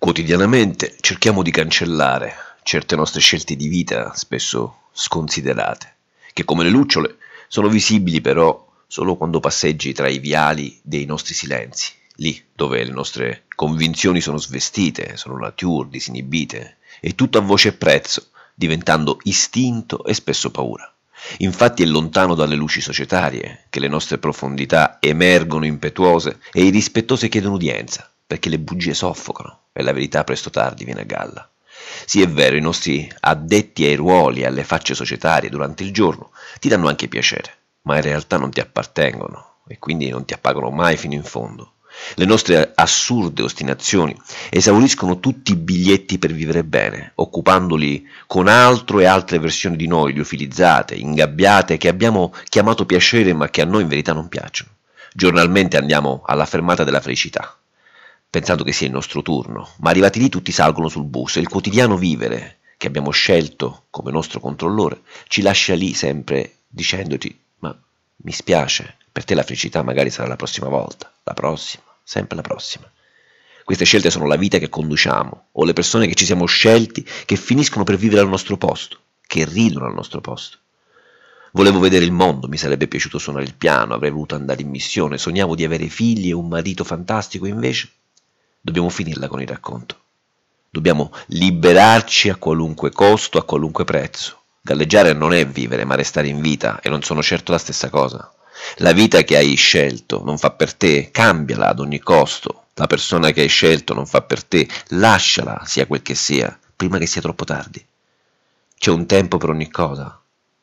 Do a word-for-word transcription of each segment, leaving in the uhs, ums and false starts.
Quotidianamente cerchiamo di cancellare certe nostre scelte di vita, spesso sconsiderate, che come le lucciole sono visibili però solo quando passeggi tra i viali dei nostri silenzi, lì dove le nostre convinzioni sono svestite, sono nature, disinibite, e tutto a voce e prezzo, diventando istinto e spesso paura. Infatti è lontano dalle luci societarie che le nostre profondità emergono impetuose e i rispettose chiedono udienza, perché le bugie soffocano e la verità presto o tardi viene a galla. Sì, è vero, i nostri addetti ai ruoli e alle facce societarie durante il giorno ti danno anche piacere, ma in realtà non ti appartengono e quindi non ti appagano mai fino in fondo. Le nostre assurde ostinazioni esauriscono tutti i biglietti per vivere bene, occupandoli con altro e altre versioni di noi, liofilizzate, ingabbiate, che abbiamo chiamato piacere ma che a noi in verità non piacciono. Giornalmente andiamo alla fermata della felicità, pensando che sia il nostro turno, ma arrivati lì tutti salgono sul bus e il quotidiano vivere, che abbiamo scelto come nostro controllore, ci lascia lì sempre dicendoti: ma mi spiace, per te la felicità magari sarà la prossima volta, la prossima, sempre la prossima. Queste scelte sono la vita che conduciamo, o le persone che ci siamo scelti, che finiscono per vivere al nostro posto, che ridono al nostro posto. Volevo vedere il mondo, mi sarebbe piaciuto suonare il piano, avrei voluto andare in missione, sognavo di avere figli e un marito fantastico, invece dobbiamo finirla con il racconto. Dobbiamo liberarci a qualunque costo, a qualunque prezzo. Galleggiare non è vivere, ma restare in vita, e non sono certo la stessa cosa. La vita che hai scelto non fa per te, cambiala ad ogni costo. La persona che hai scelto non fa per te, lasciala, sia quel che sia, prima che sia troppo tardi. C'è un tempo per ogni cosa,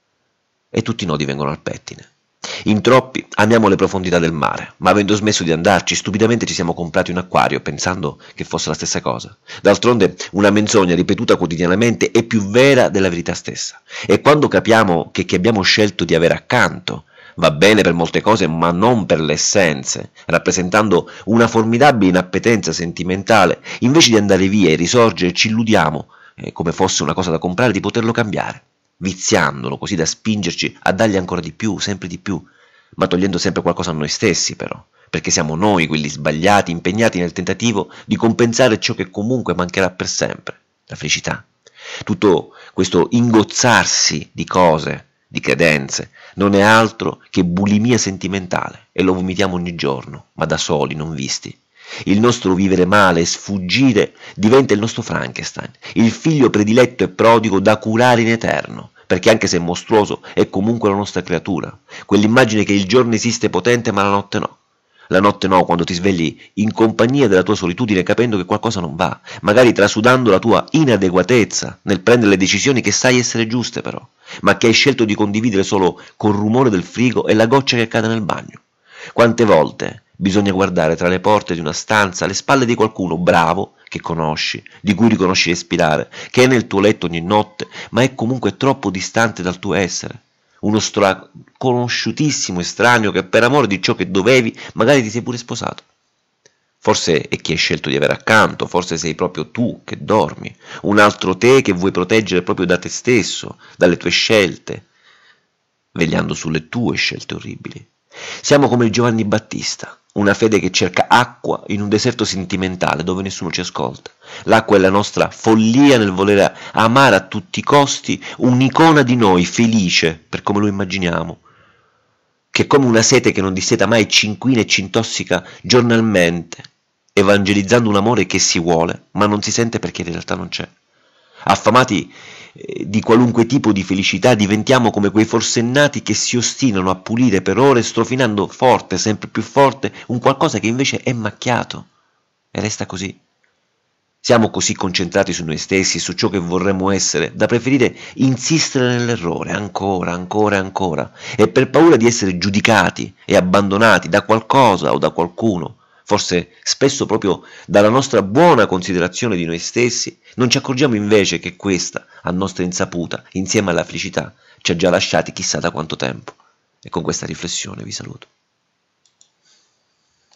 e tutti i nodi vengono al pettine. In troppi amiamo le profondità del mare, ma avendo smesso di andarci, stupidamente ci siamo comprati un acquario pensando che fosse la stessa cosa. D'altronde una menzogna ripetuta quotidianamente è più vera della verità stessa. E quando capiamo che chi abbiamo scelto di avere accanto va bene per molte cose, ma non per le essenze, rappresentando una formidabile inappetenza sentimentale, invece di andare via e risorgere ci illudiamo, eh, come fosse una cosa da comprare, di poterlo cambiare, viziandolo così da spingerci a dargli ancora di più, sempre di più, ma togliendo sempre qualcosa a noi stessi però, perché siamo noi quelli sbagliati, impegnati nel tentativo di compensare ciò che comunque mancherà per sempre, la felicità. Tutto questo ingozzarsi di cose, di credenze, non è altro che bulimia sentimentale e lo vomitiamo ogni giorno, ma da soli, non visti. Il nostro vivere male e sfuggire diventa il nostro Frankenstein, il figlio prediletto e prodigo da curare in eterno, perché anche se mostruoso è comunque la nostra creatura, quell'immagine che il giorno esiste potente ma la notte no. La notte no, quando ti svegli in compagnia della tua solitudine, capendo che qualcosa non va, magari trasudando la tua inadeguatezza nel prendere le decisioni che sai essere giuste però, ma che hai scelto di condividere solo col rumore del frigo e la goccia che cade nel bagno. Quante volte bisogna guardare tra le porte di una stanza alle spalle di qualcuno bravo, che conosci, di cui riconosci respirare, che è nel tuo letto ogni notte, ma è comunque troppo distante dal tuo essere. Uno straconosciutissimo estraneo che per amore di ciò che dovevi magari ti sei pure sposato. Forse è chi hai scelto di avere accanto, forse sei proprio tu che dormi, un altro te che vuoi proteggere proprio da te stesso, dalle tue scelte, vegliando sulle tue scelte orribili. Siamo come Giovanni Battista, una fede che cerca acqua in un deserto sentimentale dove nessuno ci ascolta. L'acqua è la nostra follia nel voler amare a tutti i costi un'icona di noi felice per come lo immaginiamo, che come una sete che non disseta mai ci inquina e ci intossica giornalmente, evangelizzando un amore che si vuole ma non si sente perché in realtà non c'è. Affamati di qualunque tipo di felicità diventiamo come quei forsennati che si ostinano a pulire per ore, strofinando forte, sempre più forte, un qualcosa che invece è macchiato e resta così. Siamo così concentrati su noi stessi, su ciò che vorremmo essere, da preferire insistere nell'errore ancora, ancora e ancora, e per paura di essere giudicati e abbandonati da qualcosa o da qualcuno, forse spesso proprio dalla nostra buona considerazione di noi stessi, non ci accorgiamo invece che questa, a nostra insaputa, insieme alla felicità, ci ha già lasciati chissà da quanto tempo. E con questa riflessione vi saluto.